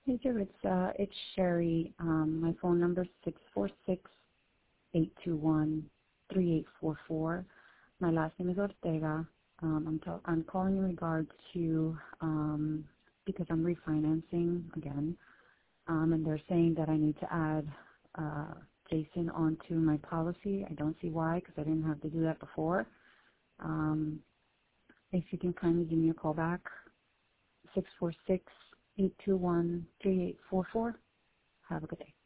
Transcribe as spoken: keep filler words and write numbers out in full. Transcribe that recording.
Hey, Joe, it's, uh, it's Sherry. Um, my phone number is six four six, eight two one, three eight four four. My last name is Ortega. Um, I'm, t- I'm calling in regards to, um, because I'm refinancing again, um, and they're saying that I need to add uh, Jason onto my policy. I don't see why, because I didn't have to do that before. Um, if you can kindly give me a call back, six four six, eight two one, three eight four four. Have a good day.